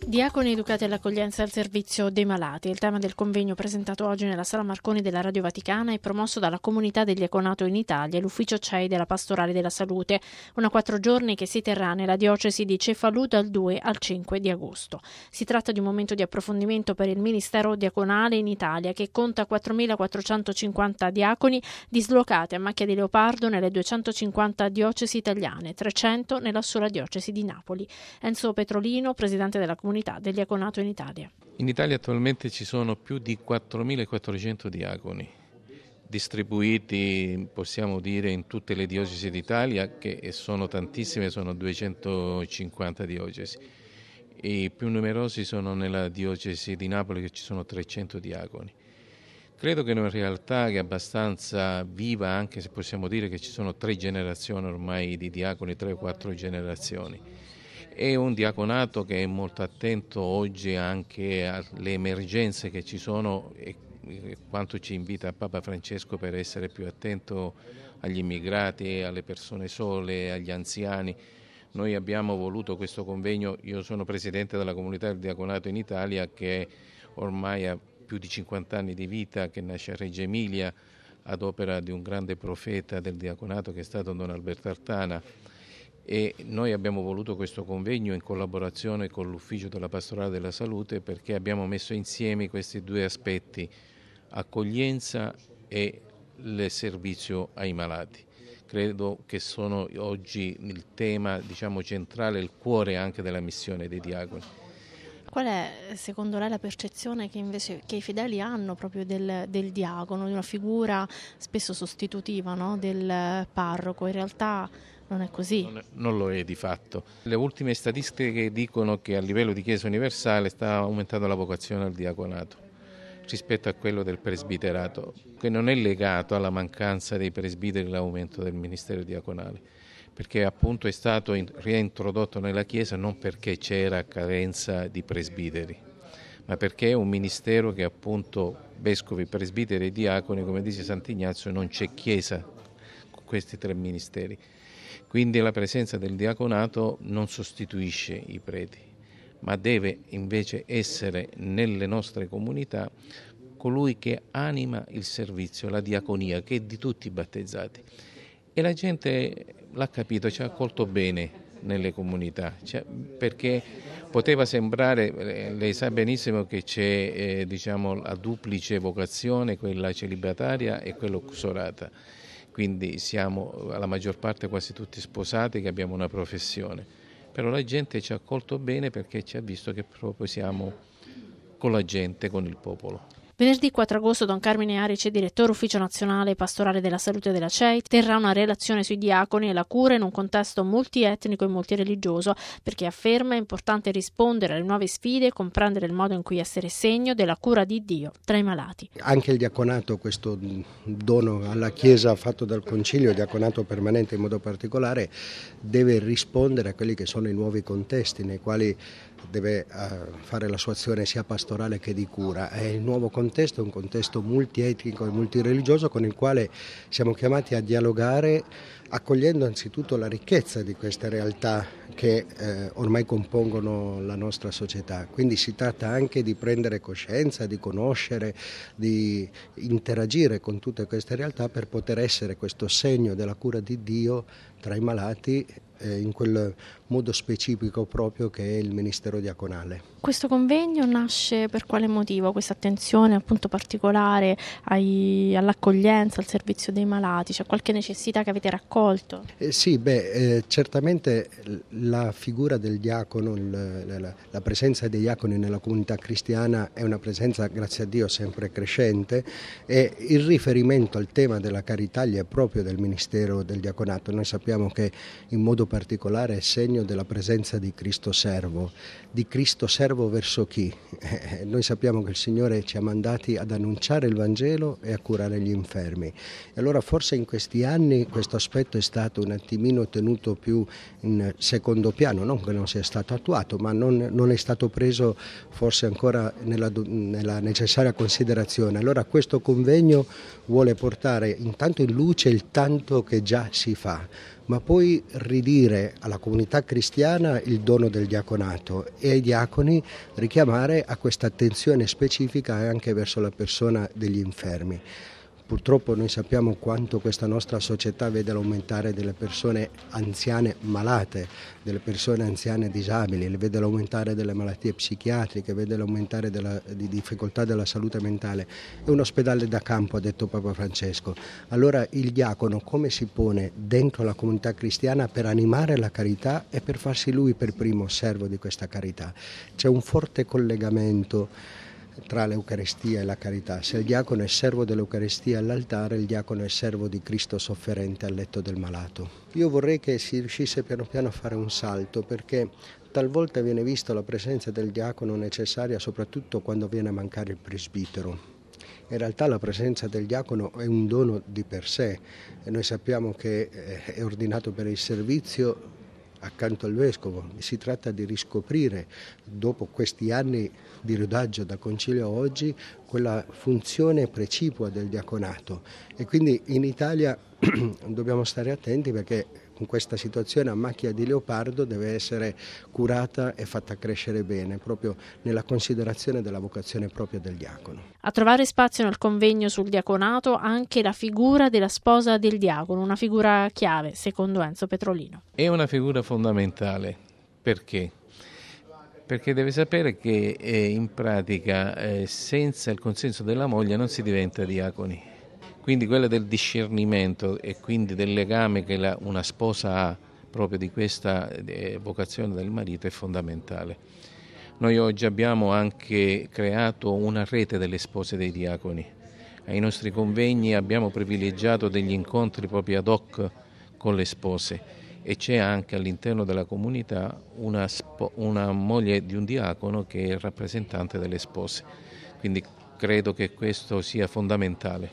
Diaconi educati all'accoglienza e al servizio dei malati. Il tema del convegno presentato oggi nella Sala Marconi della Radio Vaticana è promosso dalla Comunità del Diaconato in Italia e l'Ufficio CEI della Pastorale della Salute. Una 4 giorni che si terrà nella diocesi di Cefalù dal 2 al 5 di agosto. Si tratta di un momento di approfondimento per il Ministero Diaconale in Italia, che conta 4.450 diaconi dislocati a macchia di leopardo nelle 250 diocesi italiane, 300 nella sola diocesi di Napoli. Enzo Petrolino, presidente della Comunità del Diaconato in Italia. In Italia attualmente ci sono più di 4.400 diaconi distribuiti, possiamo dire, in tutte le diocesi d'Italia, che sono tantissime, sono 250 diocesi. I più numerosi sono nella diocesi di Napoli, che ci sono 300 diaconi. Credo che è una realtà che è abbastanza viva, anche se possiamo dire che ci sono 3 generazioni ormai di diaconi, 3 o 4 generazioni. È un diaconato che è molto attento oggi anche alle emergenze che ci sono e quanto ci invita Papa Francesco per essere più attento agli immigrati, alle persone sole, agli anziani. Noi abbiamo voluto questo convegno, io sono presidente della Comunità del Diaconato in Italia, che ormai ha più di 50 anni di vita, che nasce a Reggio Emilia ad opera di un grande profeta del diaconato che è stato Don Alberto Artana. E noi abbiamo voluto questo convegno in collaborazione con l'Ufficio della Pastorale della Salute, perché abbiamo messo insieme questi 2 aspetti, accoglienza e il servizio ai malati. Credo che sono oggi il tema, centrale, il cuore anche della missione dei diaconi. Qual è secondo lei la percezione che i fedeli hanno proprio del diacono, di una figura spesso sostitutiva, no? Del parroco? In realtà non è così. Non lo è di fatto. Le ultime statistiche dicono che a livello di Chiesa universale sta aumentando la vocazione al diaconato rispetto a quello del presbiterato, che non è legato alla mancanza dei presbiteri l'aumento del ministero diaconale, perché appunto è stato reintrodotto nella Chiesa non perché c'era carenza di presbiteri, ma perché è un ministero che appunto vescovi, presbiteri e diaconi, come dice Sant'Ignazio, non c'è Chiesa con questi 3 ministeri. Quindi la presenza del diaconato non sostituisce i preti, ma deve invece essere nelle nostre comunità colui che anima il servizio, la diaconia, che è di tutti i battezzati. E la gente l'ha capito, ci ha accolto bene nelle comunità, perché poteva sembrare, lei sa benissimo che c'è la duplice vocazione, quella celibataria e quella uxorata. Quindi siamo alla maggior parte quasi tutti sposati che abbiamo una professione, però la gente ci ha accolto bene perché ci ha visto che proprio siamo con la gente, con il popolo. Venerdì 4 agosto Don Carmine Arice, direttore Ufficio Nazionale Pastorale della Salute della CEI, terrà una relazione sui diaconi e la cura in un contesto multietnico e multireligioso, perché afferma è importante rispondere alle nuove sfide e comprendere il modo in cui essere segno della cura di Dio tra i malati. Anche il diaconato, questo dono alla Chiesa fatto dal Concilio, il diaconato permanente in modo particolare, deve rispondere a quelli che sono i nuovi contesti nei quali deve fare la sua azione sia pastorale che di cura. E il nuovo contesto è un contesto multietnico e multireligioso con il quale siamo chiamati a dialogare, accogliendo anzitutto la ricchezza di queste realtà che ormai compongono la nostra società. Quindi si tratta anche di prendere coscienza, di conoscere, di interagire con tutte queste realtà per poter essere questo segno della cura di Dio tra i malati in quel modo specifico proprio che è il ministero diaconale. Questo convegno nasce per quale motivo? Questa attenzione appunto particolare all'accoglienza, al servizio dei malati? C'è qualche necessità che avete raccolto? Certamente la figura del diacono, la presenza dei diaconi nella comunità cristiana è una presenza, grazie a Dio, sempre crescente, e il riferimento al tema della carità gli è proprio del ministero del diaconato. Noi sappiamo che in modo particolare è segno della presenza di Cristo servo. Di Cristo servo verso chi? Noi sappiamo che il Signore ci ha mandati ad annunciare il Vangelo e a curare gli infermi. E allora forse in questi anni questo aspetto è stato un attimino tenuto più in secondo piano, non che non sia stato attuato, ma non è stato preso forse ancora nella necessaria considerazione. Allora questo convegno vuole portare intanto in luce il tanto che già si fa, ma poi ridire alla comunità cristiana il dono del diaconato e ai diaconi richiamare a questa attenzione specifica anche verso la persona degli infermi. Purtroppo noi sappiamo quanto questa nostra società vede l'aumentare delle persone anziane malate, delle persone anziane disabili, vede l'aumentare delle malattie psichiatriche, vede l'aumentare di difficoltà della salute mentale. È un ospedale da campo, ha detto Papa Francesco. Allora il diacono come si pone dentro la comunità cristiana per animare la carità e per farsi lui per primo servo di questa carità? C'è un forte collegamento tra l'Eucaristia e la carità. Se il diacono è servo dell'Eucaristia all'altare, il diacono è servo di Cristo sofferente al letto del malato. Io vorrei che si riuscisse piano piano a fare un salto, perché talvolta viene vista la presenza del diacono necessaria soprattutto quando viene a mancare il presbitero. In realtà la presenza del diacono è un dono di per sé e noi sappiamo che è ordinato per il servizio accanto al vescovo. Si tratta di riscoprire, dopo questi anni di rodaggio da concilio a oggi, quella funzione precipua del diaconato, e quindi in Italia dobbiamo stare attenti, perché in questa situazione a macchia di leopardo deve essere curata e fatta crescere bene, proprio nella considerazione della vocazione propria del diacono. A trovare spazio nel convegno sul diaconato anche la figura della sposa del diacono, una figura chiave, secondo Enzo Petrolino. È una figura fondamentale. Perché? Perché deve sapere che in pratica senza il consenso della moglie non si diventa diaconi. Quindi quella del discernimento e quindi del legame che una sposa ha proprio di questa vocazione del marito è fondamentale. Noi oggi abbiamo anche creato una rete delle spose dei diaconi. Ai nostri convegni abbiamo privilegiato degli incontri proprio ad hoc con le spose, e c'è anche all'interno della comunità una moglie di un diacono che è rappresentante delle spose. Quindi credo che questo sia fondamentale.